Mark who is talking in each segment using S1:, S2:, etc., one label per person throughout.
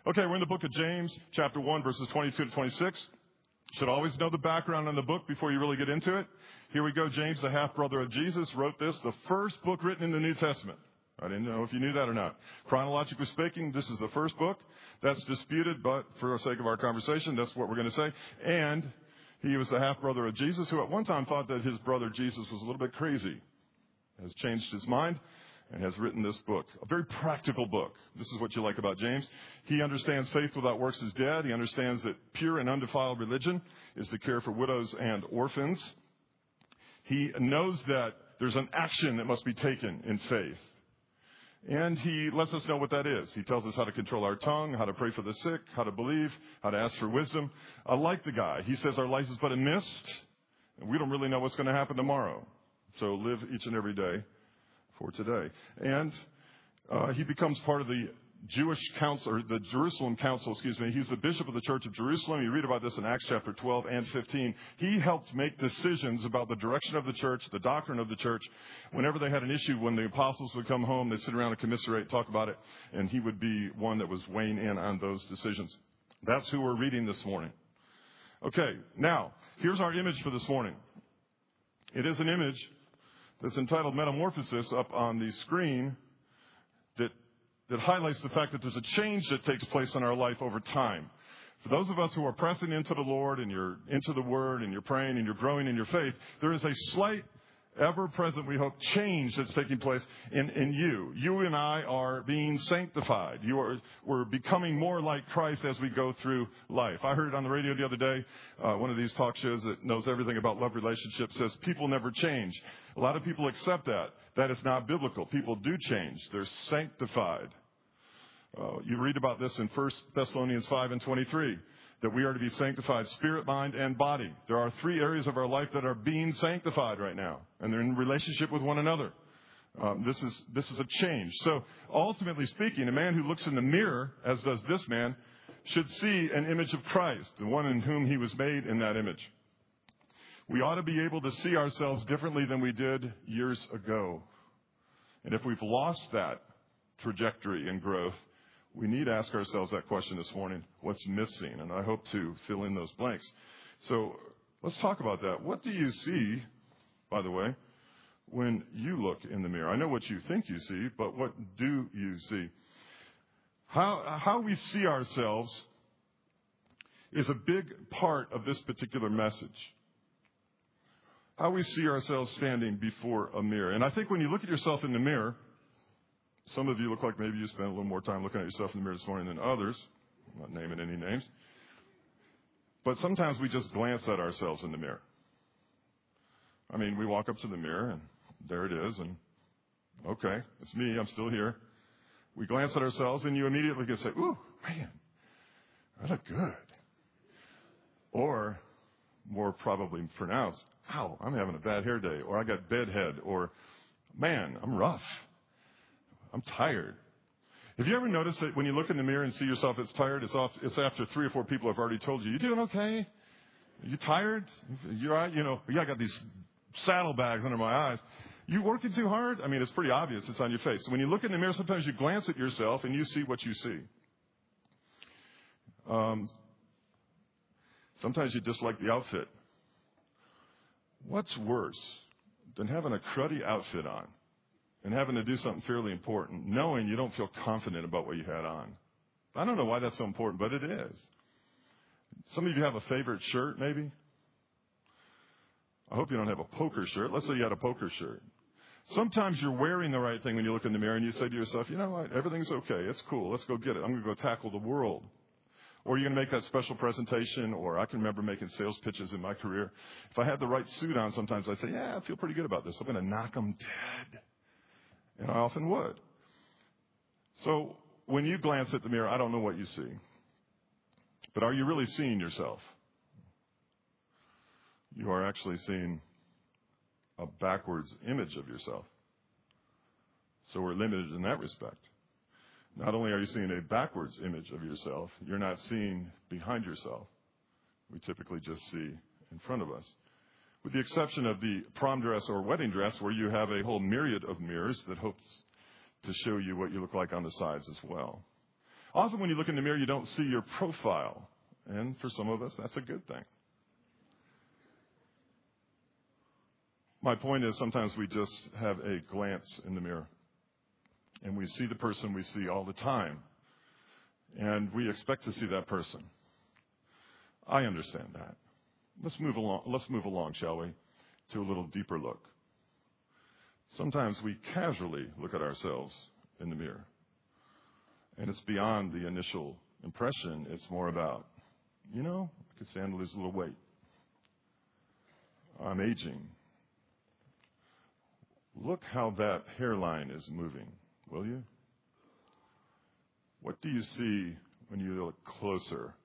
S1: Okay, we're in the book of James, chapter 1, verses 22 to 26. Should always know the background on the book before you really get into it. Here we go. James, the half-brother of Jesus, wrote this, the first book written in the New Testament. I didn't know if you knew that or not. Chronologically speaking, this is the first book. That's disputed, but for the sake of our conversation, that's what we're going to say. And he was the half-brother of Jesus, who at one time thought that his brother Jesus was a little bit crazy, has changed his mind, and has written this book, a very practical book. This is what you like about James. He understands faith without works is dead. He understands that pure and undefiled religion is to care for widows and orphans. He knows that there's an action that must be taken in faith. And he lets us know what that is. He tells us how to control our tongue, how to pray for the sick, how to believe, how to ask for wisdom. I like the guy. He says our life is but a mist, and we don't really know what's going to happen tomorrow. So live each and every day for today. And he becomes part of the Jewish council, or the Jerusalem council, He's the bishop of the church of Jerusalem. You read about this in Acts chapter 12 and 15. He helped make decisions about the direction of the church, the doctrine of the church. Whenever they had an issue, when the apostles would come home, they'd sit around and commiserate, talk about it, and he would be one that was weighing in on those decisions. That's who we're reading this morning. Okay, now, here's our image for this morning. It is an image that's entitled Metamorphosis up on the screen that highlights the fact that there's a change that takes place in our life over time. For those of us who are pressing into the Lord and you're into the Word and you're praying and you're growing in your faith, there is a slight, ever-present, we hope, change that's taking place in you. You and I are being sanctified. We're becoming more like Christ as we go through life. I heard it on the radio the other day, one of these talk shows that knows everything about love relationships says people never change. A lot of people accept that. That is not biblical. People do change. They're sanctified. You read about this in 1 Thessalonians 5 and 23, that we are to be sanctified spirit, mind, and body. There are 3 areas of our life that are being sanctified right now, and they're in relationship with one another. This is a change. So ultimately speaking, a man who looks in the mirror, as does this man, should see an image of Christ, the one in whom he was made in that image. We ought to be able to see ourselves differently than we did years ago. And if we've lost that trajectory and growth, we need to ask ourselves that question this morning. What's missing? And I hope to fill in those blanks. So let's talk about that. What do you see, by the way, when you look in the mirror? I know what you think you see, but what do you see? How we see ourselves is a big part of this particular message. How we see ourselves standing before a mirror. And I think when you look at yourself in the mirror, some of you look like maybe you spent a little more time looking at yourself in the mirror this morning than others. I'm not naming any names. But sometimes we just glance at ourselves in the mirror. I mean, we walk up to the mirror, and there it is, and okay, it's me, I'm still here. We glance at ourselves, and you immediately can say, ooh, man, I look good. Or, more probably pronounced, ow, I'm having a bad hair day, or I got bedhead, or man, I'm rough. I'm tired. Have you ever noticed that when you look in the mirror and see yourself as tired, it's after 3 or 4 people have already told you, you doing okay? Are you tired? You're right. I got these saddlebags under my eyes. You working too hard? I mean, it's pretty obvious. It's on your face. So when you look in the mirror, sometimes you glance at yourself and you see what you see. Sometimes you dislike the outfit. What's worse than having a cruddy outfit on and having to do something fairly important, knowing you don't feel confident about what you had on? I don't know why that's so important, but it is. Some of you have a favorite shirt, maybe. I hope you don't have a poker shirt. Let's say you had a poker shirt. Sometimes you're wearing the right thing when you look in the mirror and you say to yourself, you know what, everything's okay. It's cool. Let's go get it. I'm going to go tackle the world. Or you're going to make that special presentation, or I can remember making sales pitches in my career. If I had the right suit on, sometimes I'd say, yeah, I feel pretty good about this. I'm going to knock them dead. And I often would. So when you glance at the mirror, I don't know what you see. But are you really seeing yourself? You are actually seeing a backwards image of yourself. So we're limited in that respect. Not only are you seeing a backwards image of yourself, you're not seeing behind yourself. We typically just see in front of us. With the exception of the prom dress or wedding dress, where you have a whole myriad of mirrors that hopes to show you what you look like on the sides as well. Often when you look in the mirror, you don't see your profile. And for some of us, that's a good thing. My point is sometimes we just have a glance in the mirror. And we see the person we see all the time. And we expect to see that person. I understand that. Let's move along, shall we, to a little deeper look. Sometimes we casually look at ourselves in the mirror. And it's beyond the initial impression. It's more about, I could stand to lose a little weight. I'm aging. Look how that hairline is moving, will you? What do you see when you look closer?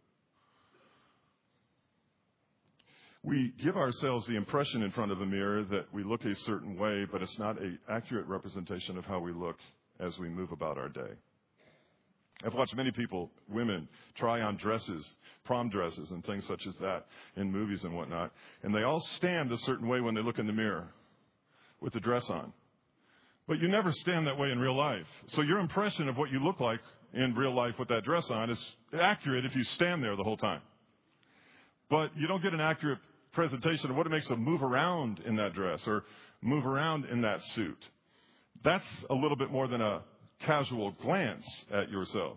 S1: We give ourselves the impression in front of a mirror that we look a certain way, but it's not an accurate representation of how we look as we move about our day. I've watched many people, women, try on dresses, prom dresses and things such as that in movies and whatnot, and they all stand a certain way when they look in the mirror with the dress on. But you never stand that way in real life. So your impression of what you look like in real life with that dress on is accurate if you stand there the whole time. But you don't get an accurate presentation of what it makes to move around in that dress or move around in that suit. That's a little bit more than a casual glance at yourself.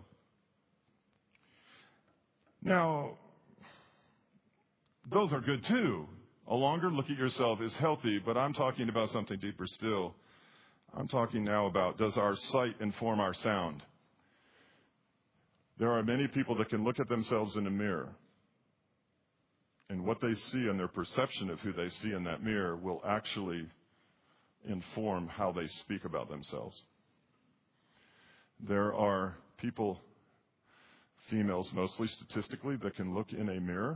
S1: Now, those are good too. A longer look at yourself is healthy, but I'm talking about something deeper still. I'm talking now about, does our sight inform our sound? There are many people that can look at themselves in a mirror, and what they see and their perception of who they see in that mirror will actually inform how they speak about themselves. There are people, females mostly statistically, that can look in a mirror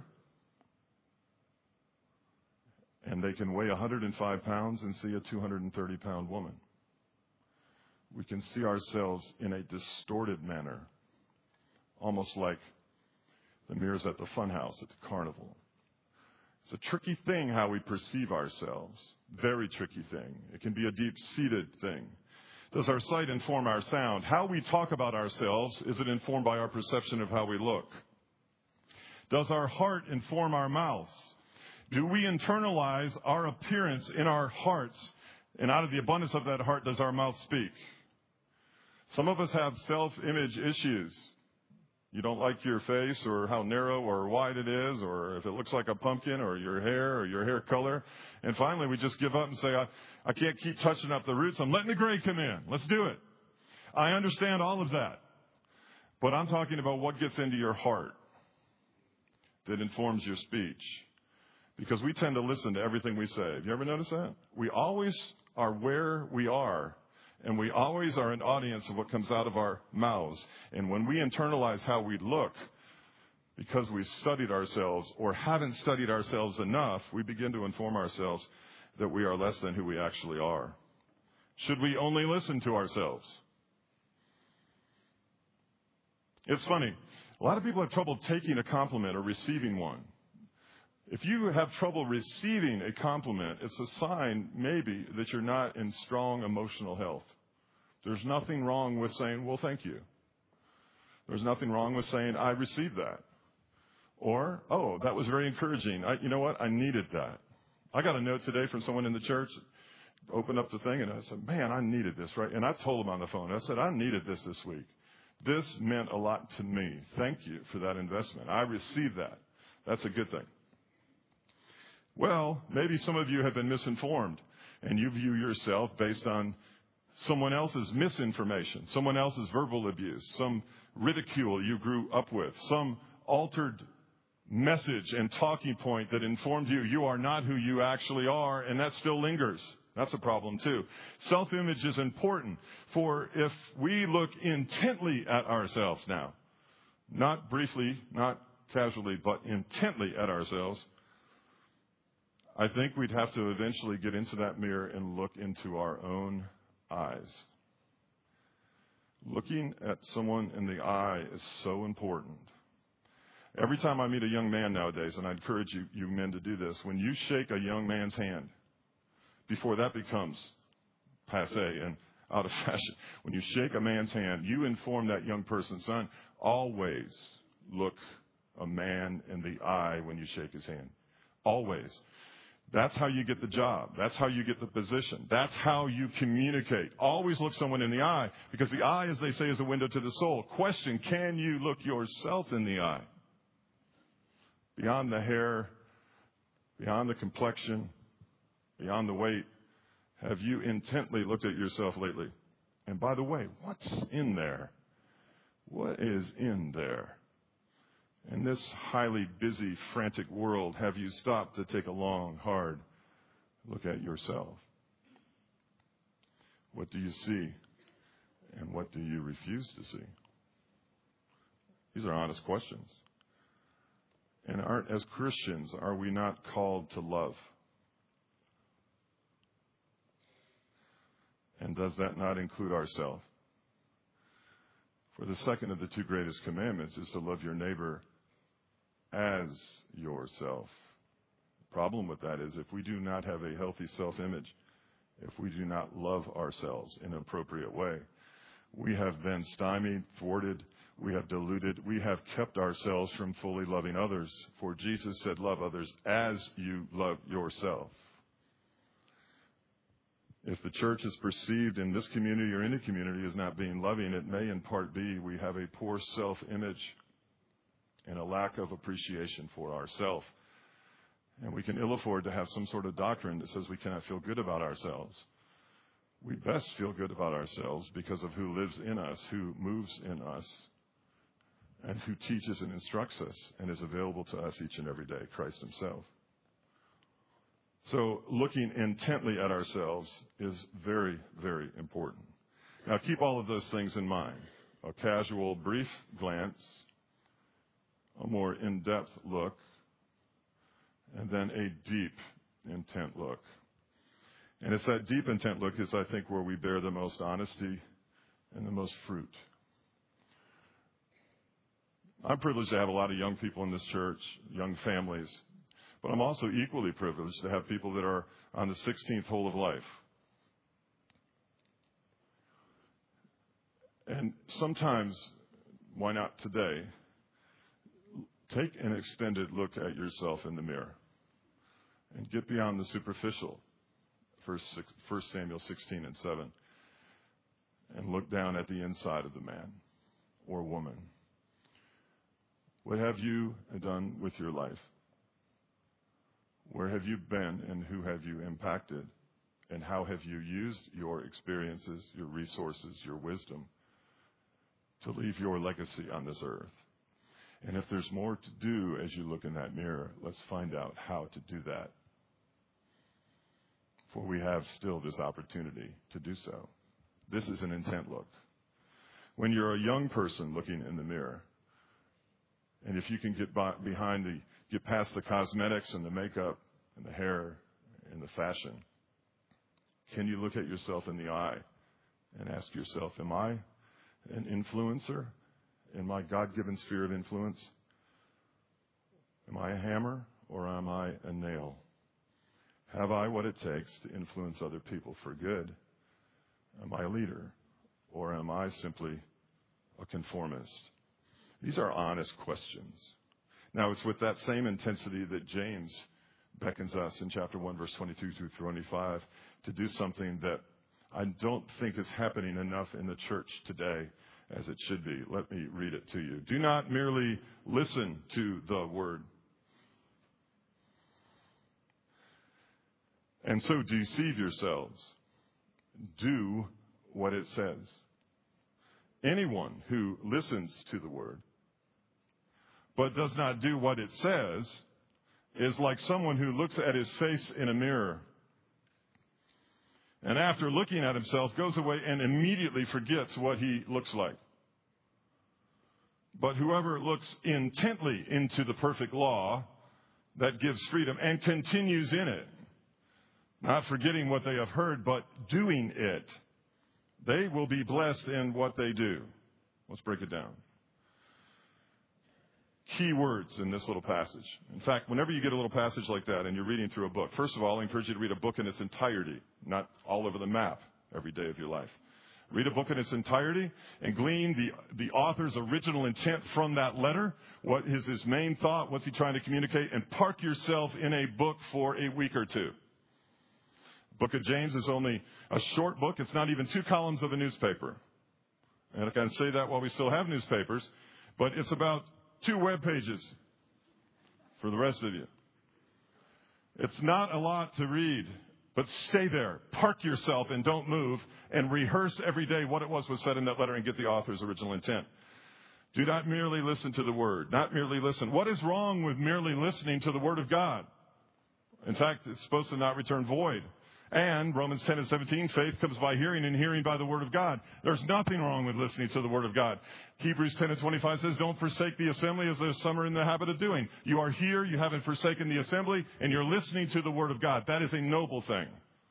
S1: and they can weigh 105 pounds and see a 230-pound woman. We can see ourselves in a distorted manner, almost like the mirrors at the fun house at the carnival. It's a tricky thing how we perceive ourselves. Very tricky thing. It can be a deep-seated thing. Does our sight inform our sound? How we talk about ourselves, is it informed by our perception of how we look? Does our heart inform our mouths? Do we internalize our appearance in our hearts, and out of the abundance of that heart does our mouth speak? Some of us have self-image issues. You don't like your face or how narrow or wide it is, or if it looks like a pumpkin, or your hair color. And finally, we just give up and say, I can't keep touching up the roots. I'm letting the gray come in. Let's do it. I understand all of that. But I'm talking about what gets into your heart that informs your speech. Because we tend to listen to everything we say. Have you ever noticed that? We always are where we are. And we always are an audience of what comes out of our mouths. And when we internalize how we look, because we've studied ourselves or haven't studied ourselves enough, we begin to inform ourselves that we are less than who we actually are. Should we only listen to ourselves? It's funny. A lot of people have trouble taking a compliment or receiving one. If you have trouble receiving a compliment, it's a sign, maybe, that you're not in strong emotional health. There's nothing wrong with saying, well, thank you. There's nothing wrong with saying, I received that. Or, oh, that was very encouraging. You know what? I needed that. I got a note today from someone in the church. Opened up the thing, and I said, man, I needed this, right? And I told them on the phone. I said, I needed this week. This meant a lot to me. Thank you for that investment. I received that. That's a good thing. Well, maybe some of you have been misinformed, and you view yourself based on someone else's misinformation, someone else's verbal abuse, some ridicule you grew up with, some altered message and talking point that informed you you are not who you actually are, and that still lingers. That's a problem too. Self-image is important, for if we look intently at ourselves now, not briefly, not casually, but intently at ourselves, I think we'd have to eventually get into that mirror and look into our own eyes. Looking at someone in the eye is so important. Every time I meet a young man nowadays, and I encourage you men to do this, when you shake a young man's hand, before that becomes passé, and out of fashion. When you shake a man's hand, you inform that young person, son, always look a man in the eye when you shake his hand. Always. That's how you get the job. That's how you get the position. That's how you communicate. Always look someone in the eye, because the eye, as they say, is a window to the soul. Question, can you look yourself in the eye? Beyond the hair, beyond the complexion, beyond the weight, have you intently looked at yourself lately? And by the way, what's in there? What is in there? In this highly busy, frantic world, have you stopped to take a long, hard look at yourself? What do you see? And what do you refuse to see? These are honest questions. And as Christians, are we not called to love? And does that not include ourselves? For the second of the two greatest commandments is to love your neighbor as yourself. The problem with that is if we do not have a healthy self-image, if we do not love ourselves in an appropriate way, we have then stymied, thwarted, we have diluted, we have kept ourselves from fully loving others. For Jesus said, love others as you love yourself. If the church is perceived in this community or any community as not being loving, it may in part be we have a poor self-image and a lack of appreciation for ourselves. And we can ill afford to have some sort of doctrine that says we cannot feel good about ourselves. We best feel good about ourselves because of who lives in us, who moves in us, and who teaches and instructs us and is available to us each and every day, Christ himself. So looking intently at ourselves is very, very important. Now keep all of those things in mind. A casual, brief glance, a more in-depth look, and then a deep, intent look. And it's that deep, intent look is, I think, where we bear the most honesty and the most fruit. I'm privileged to have a lot of young people in this church, young families, but I'm also equally privileged to have people that are on the 16th hole of life. And sometimes, why not today, take an extended look at yourself in the mirror and get beyond the superficial, 1 Samuel 16 and 7, and look down at the inside of the man or woman. What have you done with your life? Where have you been and who have you impacted? And how have you used your experiences, your resources, your wisdom to leave your legacy on this earth? And if there's more to do as you look in that mirror, let's find out how to do that. For we have still this opportunity to do so. This is an intent look. When you're a young person looking in the mirror, and if you can get past the cosmetics and the makeup and the hair and the fashion, can you look at yourself in the eye and ask yourself, am I an influencer in my God-given sphere of influence? Am I a hammer or am I a nail? Have I what it takes to influence other people for good? Am I a leader or am I simply a conformist? These are honest questions. Now, it's with that same intensity that James beckons us in chapter 1, verse 22 through 25 to do something that I don't think is happening enough in the church today as it should be. Let me read it to you. Do not merely listen to the word and so deceive yourselves. Do what it says. Anyone who listens to the word but does not do what it says is like someone who looks at his face in a mirror and after looking at himself goes away and immediately forgets what he looks like. But whoever looks intently into the perfect law that gives freedom and continues in it, not forgetting what they have heard, but doing it, they will be blessed in what they do. Let's break it down. Key words in this little passage. In fact, whenever you get a little passage like that and you're reading through a book, first of all, I encourage you to read a book in its entirety, not all over the map every day of your life. Read a book in its entirety and glean the author's original intent from that letter. What is his main thought? What's he trying to communicate? And park yourself in a book for a week or two. Book of James is only a short book. It's not even 2 columns of a newspaper. And I can say that while we still have newspapers, but it's about 2 web pages for the rest of you. It's not a lot to read, but stay there. Park yourself and don't move, and rehearse every day what it was said in that letter and get the author's original intent. Do not merely listen to the Word. Not merely listen. What is wrong with merely listening to the Word of God? In fact, it's supposed to not return void. And Romans 10:17, faith comes by hearing, and hearing by the Word of God. There's nothing wrong with listening to the Word of God. Hebrews 10:25 says, don't forsake the assembly as there's some are in the habit of doing. You are here, you haven't forsaken the assembly, and you're listening to the Word of God. That is a noble thing.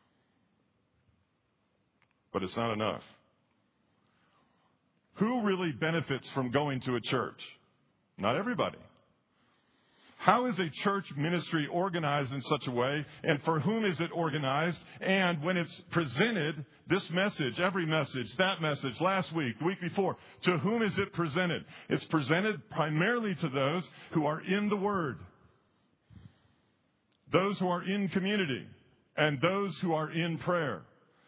S1: But it's not enough. Who really benefits from going to a church? Not everybody. How is a church ministry organized in such a way, and for whom is it organized? And when it's presented, this message, every message, that message, last week, the week before, to whom is it presented? It's presented primarily to those who are in the Word, those who are in community, and those who are in prayer.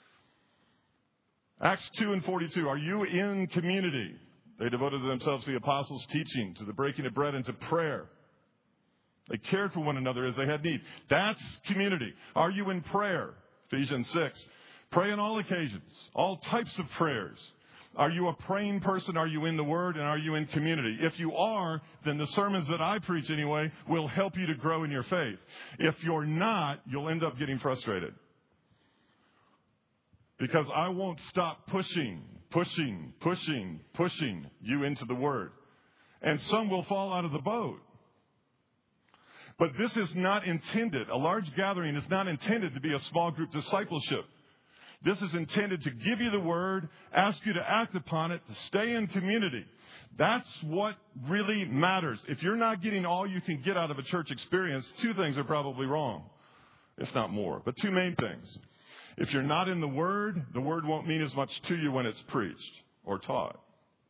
S1: Acts 2:42, are you in community? They devoted themselves to the apostles' teaching, to the breaking of bread, and to prayer. They cared for one another as they had need. That's community. Are you in prayer? Ephesians 6. Pray on all occasions, all types of prayers. Are you a praying person? Are you in the Word? And are you in community? If you are, then the sermons that I preach anyway will help you to grow in your faith. If you're not, you'll end up getting frustrated. Because I won't stop pushing you into the Word. And some will fall out of the boat. But this is not intended, a large gathering is not intended to be a small group discipleship. This is intended to give you the Word, ask you to act upon it, to stay in community. That's what really matters. If you're not getting all you can get out of a church experience, 2 things are probably wrong, if not more. But 2 main things. If you're not in the Word won't mean as much to you when it's preached or taught.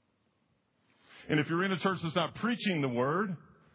S1: And if you're in a church that's not preaching the Word,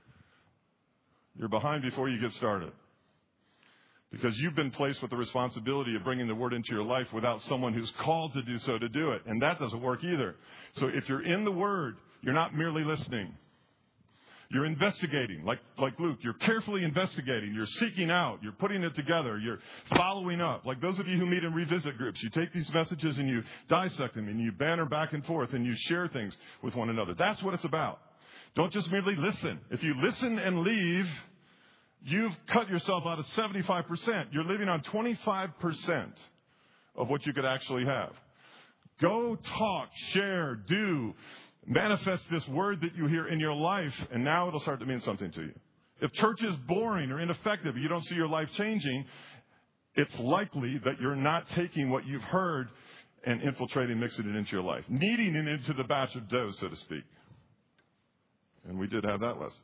S1: you're behind before you get started. Because you've been placed with the responsibility of bringing the Word into your life without someone who's called to do so to do it. And that doesn't work either. So if you're in the Word, you're not merely listening. You're investigating, like Luke. You're carefully investigating. You're seeking out. You're putting it together. You're following up. Like those of you who meet in revisit groups, you take these messages and you dissect them and you banter back and forth and you share things with one another. That's what it's about. Don't just merely listen. If you listen and leave, you've cut yourself out of 75%. You're living on 25% of what you could actually have. Go talk, share, do, manifest this Word that you hear in your life, and now it'll start to mean something to you. If church is boring or ineffective, you don't see your life changing, it's likely that you're not taking what you've heard and infiltrating, mixing it into your life. Kneading it into the batch of dough, so to speak. And we did have that lesson.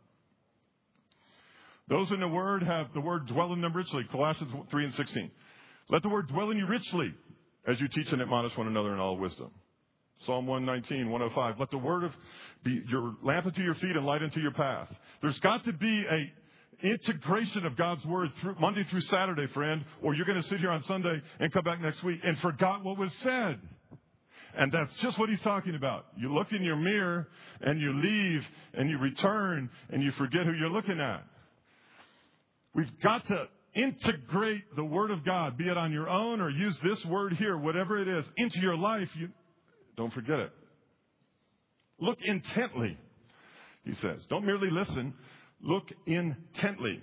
S1: Those in the Word have the Word dwell in them richly. Colossians 3:16. Let the Word dwell in you richly as you teach and admonish one another in all wisdom. Psalm 119, 105. Let the Word be your lamp unto your feet and light unto your path. There's got to be a integration of God's Word through Monday through Saturday, friend, or you're going to sit here on Sunday and come back next week and forgot what was said. And that's just what he's talking about. You look in your mirror and you leave and you return and you forget who you're looking at. We've got to integrate the Word of God, be it on your own or use this word here, whatever it is, into your life. Don't forget it. Look intently, he says. Don't merely listen. Look intently.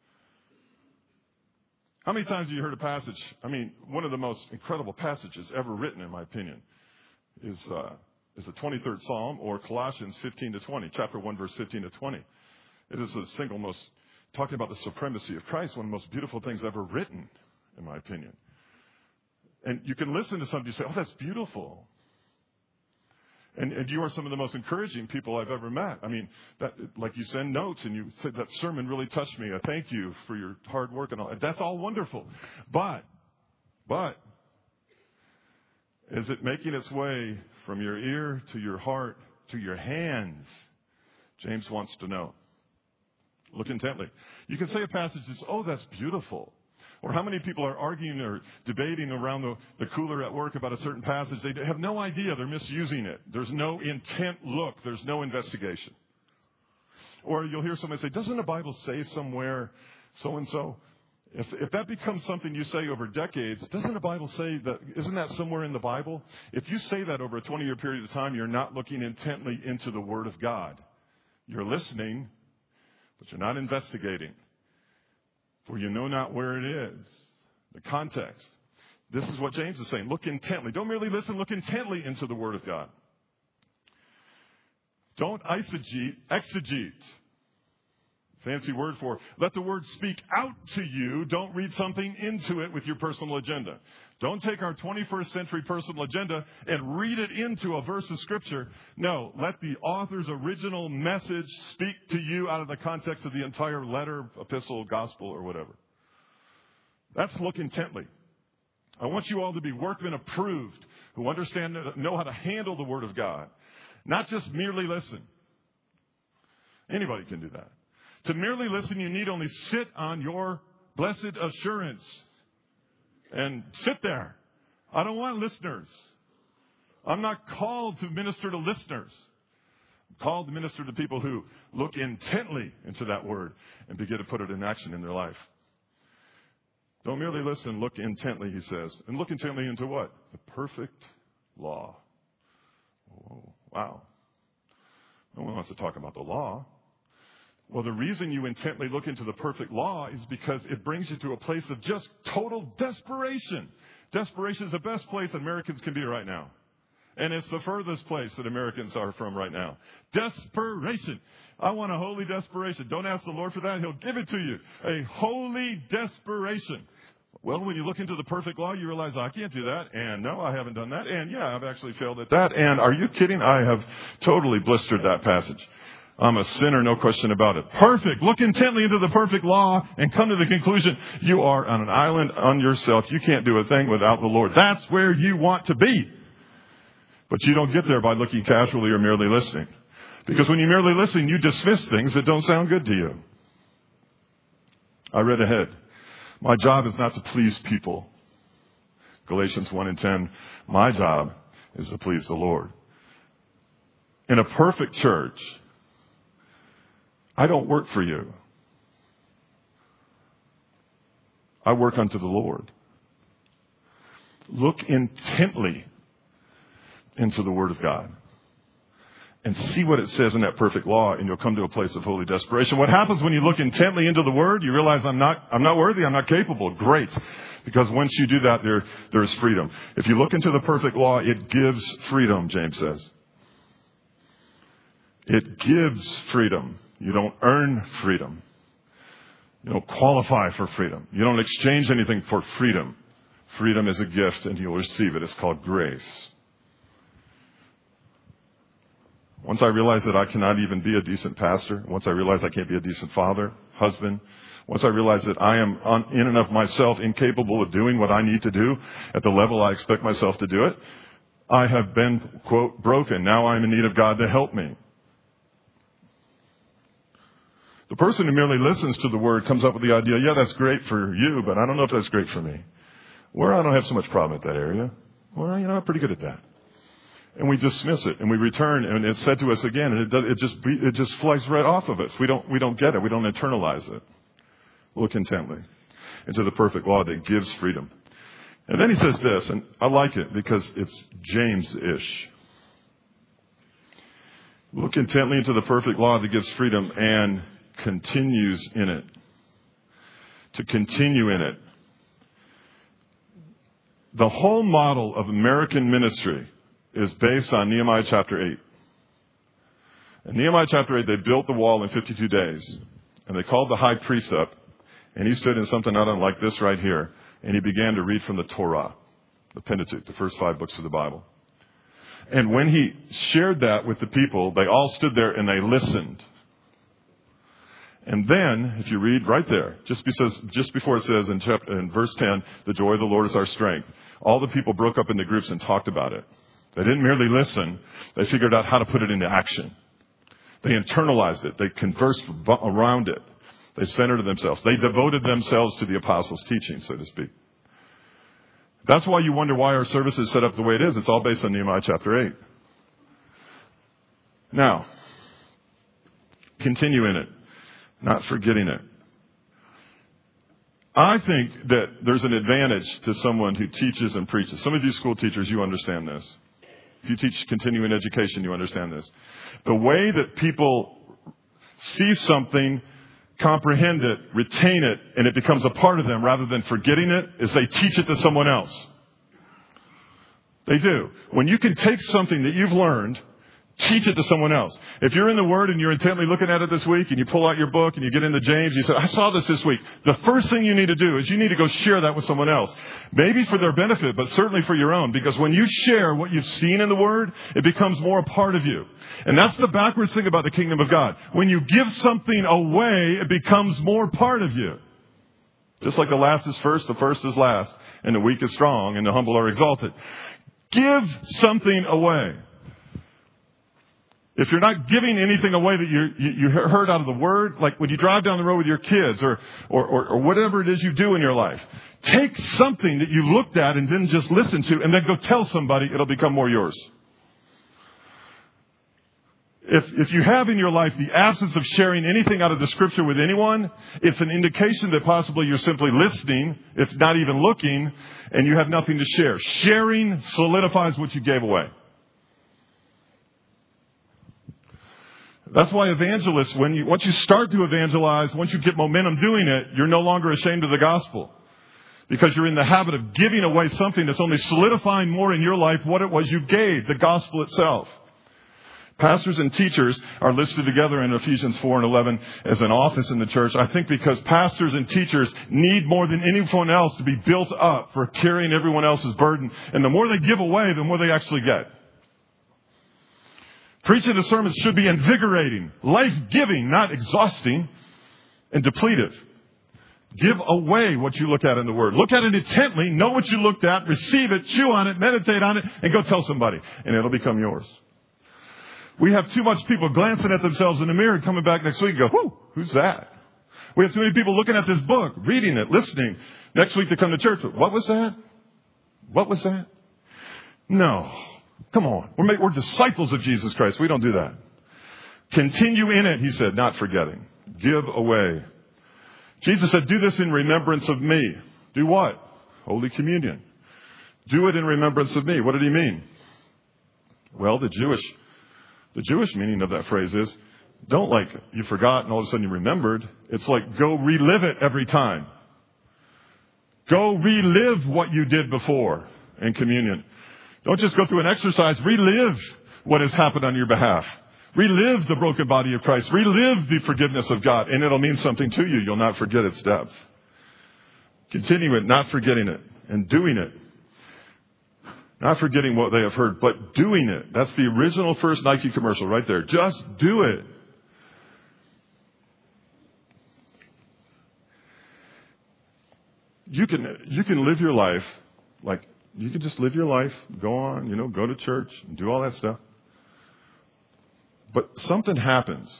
S1: How many times have you heard a passage? I mean, one of the most incredible passages ever written, in my opinion, is the 23rd Psalm, or Colossians 15-20, chapter 1, verse 15-20. It is the single most, talking about the supremacy of Christ, one of the most beautiful things ever written, in my opinion. And you can listen to somebody say, oh, that's beautiful. And you are some of the most encouraging people I've ever met. I mean, that, like you send notes and you say, that sermon really touched me. I thank you for your hard work and all. That's all wonderful. But, Is it making its way from your ear to your heart to your hands? James wants to know. Look intently. You can say a passage that's, oh, that's beautiful. Or how many people are arguing or debating around the cooler at work about a certain passage? They have no idea. They're misusing it. There's no intent look. There's no investigation. Or you'll hear somebody say, doesn't the Bible say somewhere so-and-so? If that becomes something you say over decades, doesn't the Bible say that? Isn't that somewhere in the Bible? If you say that over a 20-year period of time, you're not looking intently into the Word of God. You're listening, but you're not investigating. For you know not where it is. The context. This is what James is saying. Look intently. Don't merely listen. Look intently into the Word of God. Don't exegete. Fancy word for let the Word speak out to you. Don't read something into it with your personal agenda. Don't take our 21st century personal agenda and read it into a verse of Scripture. No, let the author's original message speak to you out of the context of the entire letter, epistle, gospel, or whatever. That's look intently. I want you all to be workmen approved who understand, know how to handle the Word of God. Not just merely listen. Anybody can do that. To merely listen, you need only sit on your blessed assurance. And sit there. I don't want listeners. I'm not called to minister to listeners. I'm called to minister to people who look intently into that Word and begin to put it in action in their life. Don't merely listen, look intently, he says. And look intently into what? The perfect law. Oh, wow. No one wants to talk about the law. Well, the reason you intently look into the perfect law is because it brings you to a place of just total desperation. Desperation is the best place Americans can be right now. And it's the furthest place that Americans are from right now. Desperation. I want a holy desperation. Don't ask the Lord for that. He'll give it to you. A holy desperation. Well, when you look into the perfect law, you realize, I can't do that. And no, I haven't done that. And yeah, I've actually failed at that. And are you kidding? I have totally blistered that passage. I'm a sinner, no question about it. Perfect. Look intently into the perfect law and come to the conclusion you are on an island on yourself. You can't do a thing without the Lord. That's where you want to be. But you don't get there by looking casually or merely listening. Because when you merely listen, you dismiss things that don't sound good to you. I read ahead. My job is not to please people. Galatians 1:10. My job is to please the Lord. In a perfect church, I don't work for you. I work unto the Lord. Look intently into the Word of God and see what it says in that perfect law, and you'll come to a place of holy desperation. What happens when you look intently into the Word? You realize I'm not worthy, I'm not capable. Great. Because once you do that, there is freedom. If you look into the perfect law, it gives freedom, James says. It gives freedom. You don't earn freedom. You don't qualify for freedom. You don't exchange anything for freedom. Freedom is a gift, and you'll receive it. It's called grace. Once I realize that I cannot even be a decent pastor, once I realize I can't be a decent father, husband, once I realize that I am in and of myself incapable of doing what I need to do at the level I expect myself to do it, I have been, quote, broken. Now I'm in need of God to help me. The person who merely listens to the Word comes up with the idea, yeah, that's great for you, but I don't know if that's great for me. Well, I don't have so much problem at that area. Well, I'm pretty good at that. And we dismiss it, and we return, and it's said to us again, and it just flies right off of us. We don't get it. We don't internalize it. Look intently into the perfect law that gives freedom. And then he says this, and I like it because it's James-ish. Look intently into the perfect law that gives freedom and continues in it. To continue in it. The whole model of American ministry is based on Nehemiah chapter 8. In Nehemiah chapter 8, they built the wall in 52 days. And they called the high priest up. And he stood in something not unlike this right here. And he began to read from the Torah, the Pentateuch, the first 5 books of the Bible. And when he shared that with the people, they all stood there and they listened. And then, if you read right there, just before it says in verse 10, the joy of the Lord is our strength, all the people broke up into groups and talked about it. They didn't merely listen. They figured out how to put it into action. They internalized it. They conversed around it. They centered themselves. They devoted themselves to the apostles' teaching, so to speak. That's why you wonder why our service is set up the way it is. It's all based on Nehemiah chapter 8. Now, continue in it, not forgetting it. I think that there's an advantage to someone who teaches and preaches. Some of you school teachers, you understand this. If you teach continuing education, you understand this. The way that people see something, comprehend it, retain it, and it becomes a part of them rather than forgetting it, is they teach it to someone else. They do. When you can take something that you've learned, teach it to someone else. If you're in the Word and you're intently looking at it this week and you pull out your book and you get into James, you say, I saw this week. The first thing you need to do is you need to go share that with someone else. Maybe for their benefit, but certainly for your own. Because when you share what you've seen in the Word, it becomes more a part of you. And that's the backwards thing about the kingdom of God. When you give something away, it becomes more part of you. Just like the last is first, the first is last, and the weak is strong, and the humble are exalted. Give something away. If you're not giving anything away that you heard out of the Word, like when you drive down the road with your kids or whatever it is you do in your life, take something that you looked at and didn't just listen to and then go tell somebody, it'll become more yours. If you have in your life the absence of sharing anything out of the Scripture with anyone, it's an indication that possibly you're simply listening, if not even looking, and you have nothing to share. Sharing solidifies what you gave away. That's why evangelists, once you start to evangelize, once you get momentum doing it, you're no longer ashamed of the gospel. Because you're in the habit of giving away something that's only solidifying more in your life what it was you gave, the gospel itself. Pastors and teachers are listed together in Ephesians 4 and 11 as an office in the church. I think because pastors and teachers need more than anyone else to be built up for carrying everyone else's burden. And the more they give away, the more they actually get. Preaching the sermons should be invigorating, life-giving, not exhausting and depletive. Give away what you look at in the Word. Look at it intently, know what you looked at, receive it, chew on it, meditate on it, and go tell somebody. And it'll become yours. We have too much people glancing at themselves in the mirror, coming back next week and go, whoo, who's that? We have too many people looking at this book, reading it, listening. Next week to come to church. What was that? What was that? No. Come on. We're disciples of Jesus Christ. We don't do that. Continue in it, he said, not forgetting. Give away. Jesus said, do this in remembrance of me. Do what? Holy Communion. Do it in remembrance of me. What did he mean? Well, the Jewish meaning of that phrase is, don't like you forgot and all of a sudden you remembered. It's like go relive it every time. Go relive what you did before in communion. Don't just go through an exercise. Relive what has happened on your behalf. Relive the broken body of Christ. Relive the forgiveness of God. And it'll mean something to you. You'll not forget its depth. Continue it, not forgetting it, and doing it. Not forgetting what they have heard, but doing it. That's the original first Nike commercial right there. Just do it. You can live your life like you can just live your life, go on, go to church and do all that stuff. But something happens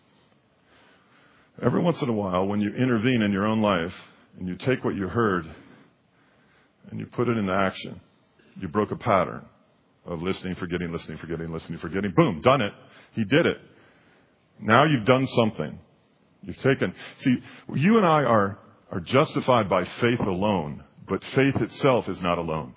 S1: every once in a while when you intervene in your own life and you take what you heard and you put it into action. You broke a pattern of listening, forgetting, listening, forgetting, listening, forgetting. Boom, done it. He did it. Now you've done something. You've taken. See, you and I are justified by faith alone, but faith itself is not alone.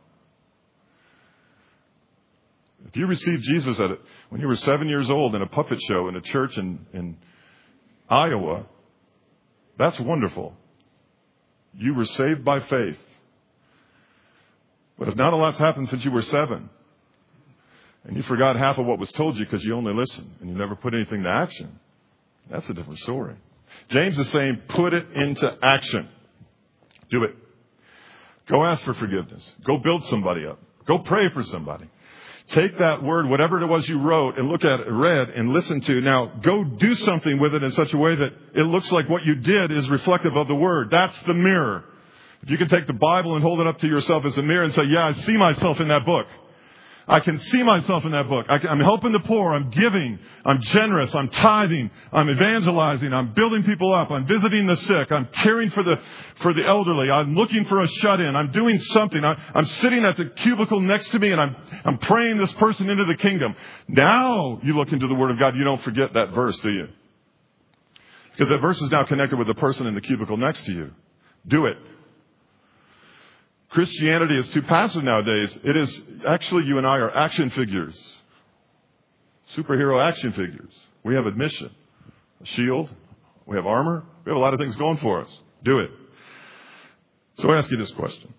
S1: If you received Jesus when you were 7 years old in a puppet show in a church in Iowa, that's wonderful. You were saved by faith. But if not a lot's happened since you were 7, and you forgot half of what was told you because you only listened and you never put anything to action, that's a different story. James is saying, put it into action. Do it. Go ask for forgiveness. Go build somebody up. Go pray for somebody. Take that word, whatever it was you wrote, and look at it, read, and listen to. Now, go do something with it in such a way that it looks like what you did is reflective of the word. That's the mirror. If you can take the Bible and hold it up to yourself as a mirror and say, yeah, I see myself in that book. I can see myself in that book. I'm helping the poor. I'm giving. I'm generous. I'm tithing. I'm evangelizing. I'm building people up. I'm visiting the sick. I'm caring for the elderly. I'm looking for a shut-in. I'm doing something. I'm sitting at the cubicle next to me and I'm praying this person into the kingdom. Now you look into the Word of God. You don't forget that verse, do you? Because that verse is now connected with the person in the cubicle next to you. Do it. Christianity is too passive nowadays. It is actually, you and I are action figures. Superhero action figures. We have a mission, a shield. We have armor. We have a lot of things going for us. Do it. So I ask you this question.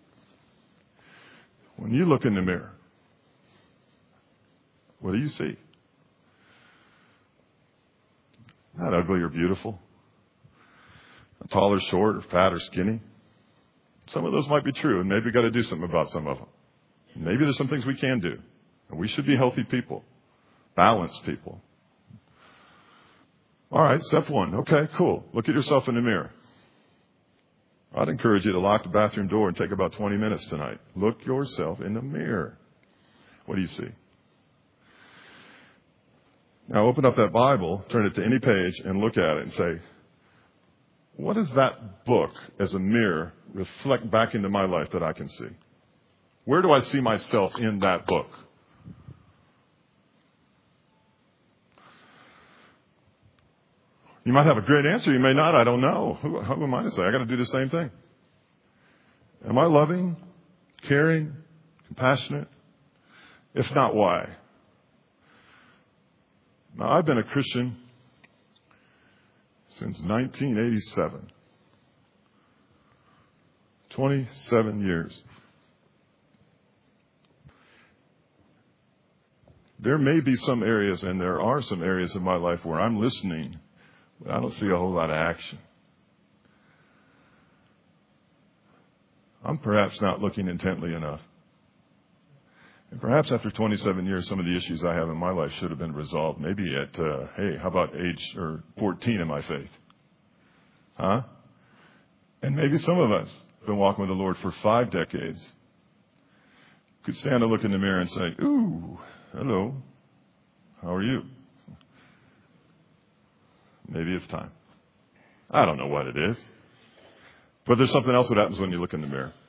S1: When you look in the mirror, what do you see? Not ugly or beautiful. Tall or short or fat or skinny. Some of those might be true, and maybe we've got to do something about some of them. Maybe there's some things we can do. And we should be healthy people, balanced people. All right, step one. Okay, cool. Look at yourself in the mirror. I'd encourage you to lock the bathroom door and take about 20 minutes tonight. Look yourself in the mirror. What do you see? Now open up that Bible, turn it to any page, and look at it and say, what does that book as a mirror reflect back into my life that I can see? Where do I see myself in that book? You might have a great answer. You may not. I don't know. Who am I to say? I got to do the same thing. Am I loving, caring, compassionate? If not, why? Now, I've been a Christian since 1987. 27 years. There may be some areas, and there are some areas of my life where I'm listening, but I don't see a whole lot of action. I'm perhaps not looking intently enough. And perhaps after 27 years, some of the issues I have in my life should have been resolved. Maybe at, how about age 14 in my faith? Huh? And maybe some of us have been walking with the Lord for 5 decades. Could stand and look in the mirror and say, ooh, hello, how are you? Maybe it's time. I don't know what it is. But there's something else that happens when you look in the mirror.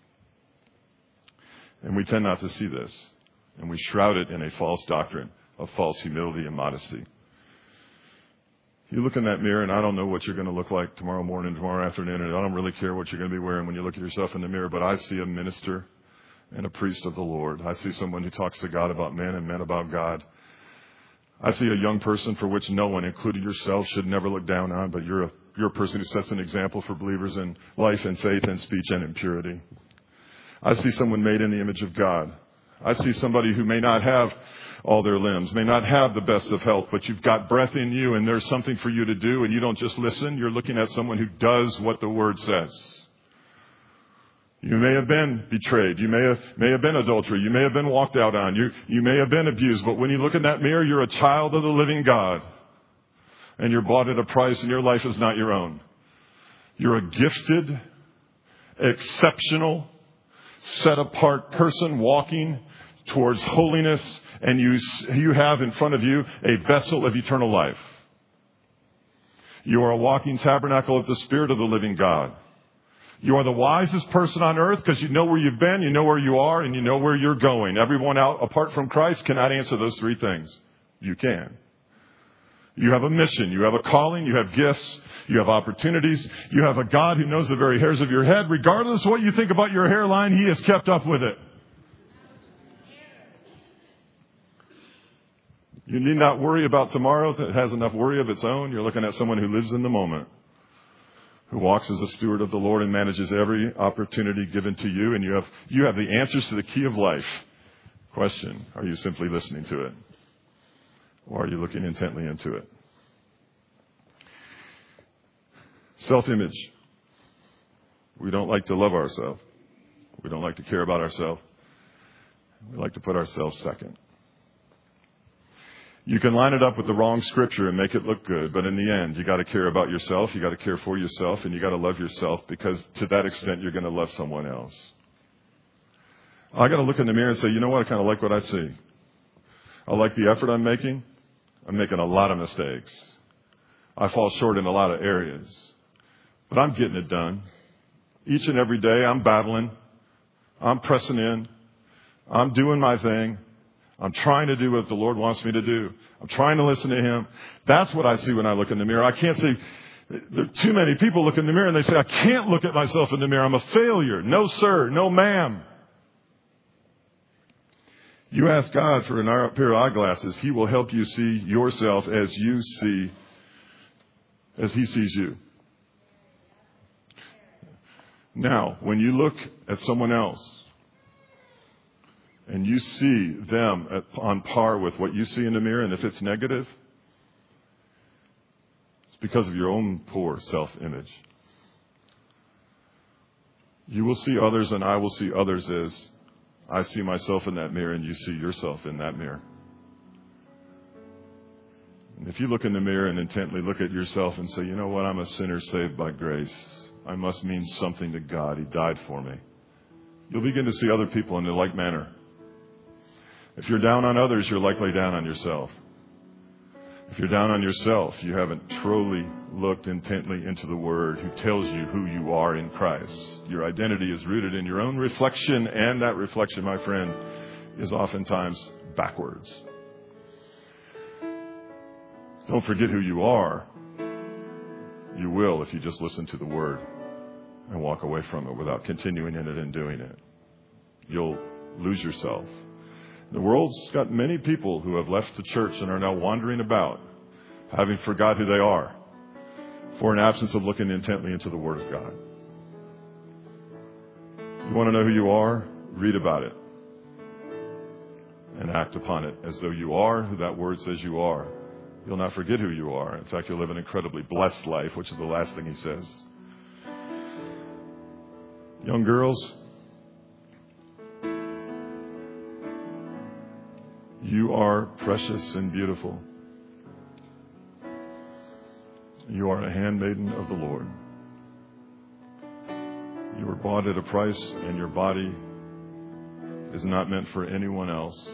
S1: And we tend not to see this. And we shroud it in a false doctrine of false humility and modesty. You look in that mirror, and I don't know what you're going to look like tomorrow morning, tomorrow afternoon, and I don't really care what you're going to be wearing when you look at yourself in the mirror, but I see a minister and a priest of the Lord. I see someone who talks to God about men and men about God. I see a young person for which no one, including yourself, should never look down on, but you're a person who sets an example for believers in life and faith and speech and in purity. I see someone made in the image of God. I see somebody who may not have all their limbs, may not have the best of health, but you've got breath in you and there's something for you to do, and you don't just listen. You're looking at someone who does what the Word says. You may have been betrayed. You may have been adultery. You may have been walked out on. You may have been abused. But when you look in that mirror, you're a child of the living God. And you're bought at a price, and your life is not your own. You're a gifted, exceptional, set-apart person walking towards holiness, and you have in front of you a vessel of eternal life. You are a walking tabernacle of the Spirit of the living God. You are the wisest person on earth because you know where you've been, you know where you are, and you know where you're going. Everyone out apart from Christ cannot answer those 3 things. You can. You have a mission. You have a calling. You have gifts. You have opportunities. You have a God who knows the very hairs of your head. Regardless of what you think about your hairline, He has kept up with it. You need not worry about tomorrow. It has enough worry of its own. You're looking at someone who lives in the moment, who walks as a steward of the Lord and manages every opportunity given to you. And you have the answers to the key of life. Question, are you simply listening to it? Or are you looking intently into it? Self-image. We don't like to love ourselves. We don't like to care about ourselves. We like to put ourselves second. You can line it up with the wrong scripture and make it look good, but in the end, you got to care about yourself, you got to care for yourself, and you got to love yourself, because to that extent, you're going to love someone else. I got to look in the mirror and say, you know what? I kind of like what I see. I like the effort I'm making. I'm making a lot of mistakes. I fall short in a lot of areas, but I'm getting it done. Each and every day, I'm battling. I'm pressing in. I'm doing my thing. I'm trying to do what the Lord wants me to do. I'm trying to listen to Him. That's what I see when I look in the mirror. I can't say, there are too many people look in the mirror and they say, I can't look at myself in the mirror. I'm a failure. No, sir. No, ma'am. You ask God for a pair of eyeglasses. He will help you see yourself as He sees you. Now, when you look at someone else, and you see them on par with what you see in the mirror, and if it's negative, it's because of your own poor self-image. You will see others, and I will see others as I see myself in that mirror, and you see yourself in that mirror. And if you look in the mirror and intently look at yourself and say, you know what, I'm a sinner saved by grace. I must mean something to God. He died for me. You'll begin to see other people in the like manner. If you're down on others, you're likely down on yourself. If you're down on yourself, you haven't truly looked intently into the Word, who tells you who you are in Christ. Your identity is rooted in your own reflection, and that reflection, my friend, is oftentimes backwards. Don't forget who you are. You will if you just listen to the Word and walk away from it without continuing in it and doing it. You'll lose yourself. The world's got many people who have left the church and are now wandering about, having forgot who they are, for an absence of looking intently into the Word of God. You want to know who you are? Read about it and act upon it as though you are who that Word says you are. You'll not forget who you are. In fact, you'll live an incredibly blessed life, which is the last thing he says. Young girls, you are precious and beautiful. You are a handmaiden of the Lord. You were bought at a price, and your body is not meant for anyone else.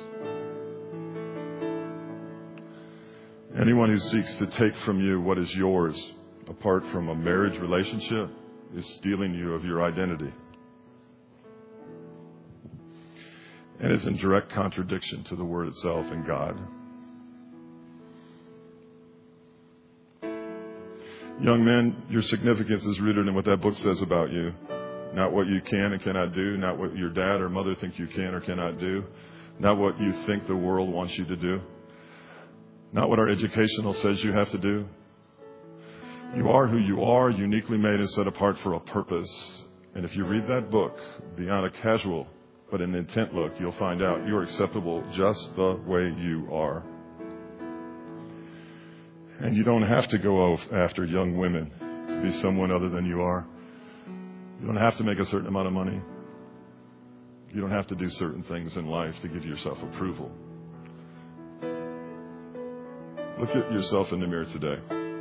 S1: Anyone who seeks to take from you what is yours, apart from a marriage relationship, is stealing you of your identity. And is in direct contradiction to the Word itself and God. Young men, your significance is rooted in what that book says about you. Not what you can and cannot do. Not what your dad or mother think you can or cannot do. Not what you think the world wants you to do. Not what our educational says you have to do. You are who you are, uniquely made and set apart for a purpose. And if you read that book beyond a casual but an intent look, you'll find out you're acceptable just the way you are. And you don't have to go after young women to be someone other than you are. You don't have to make a certain amount of money. You don't have to do certain things in life to give yourself approval. Look at yourself in the mirror today.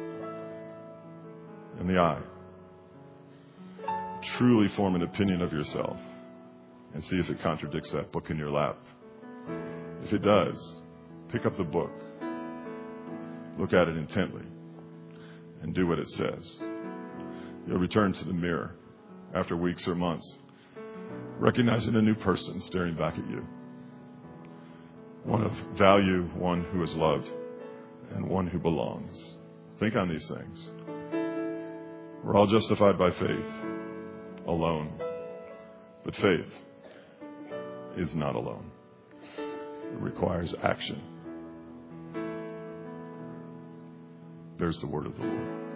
S1: In the eye. Truly form an opinion of yourself. And see if it contradicts that book in your lap. If it does, pick up the book. Look at it intently. And do what it says. You'll return to the mirror after weeks or months, recognizing a new person staring back at you. One of value, one who is loved, and one who belongs. Think on these things. We're all justified by faith alone. But faith is not alone. It requires action. There's the word of the Lord.